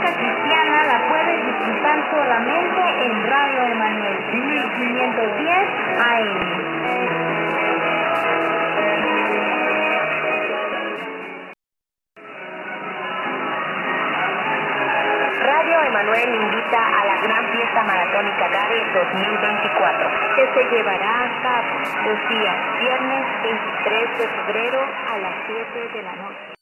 música cristiana la puedes disfrutar solamente en Radio Emanuel 1510 AM. Radio Emanuel invita a la gran fiesta maratónica GADE 2024, que se llevará a cabo los días viernes 23 de febrero a las 7 de la noche.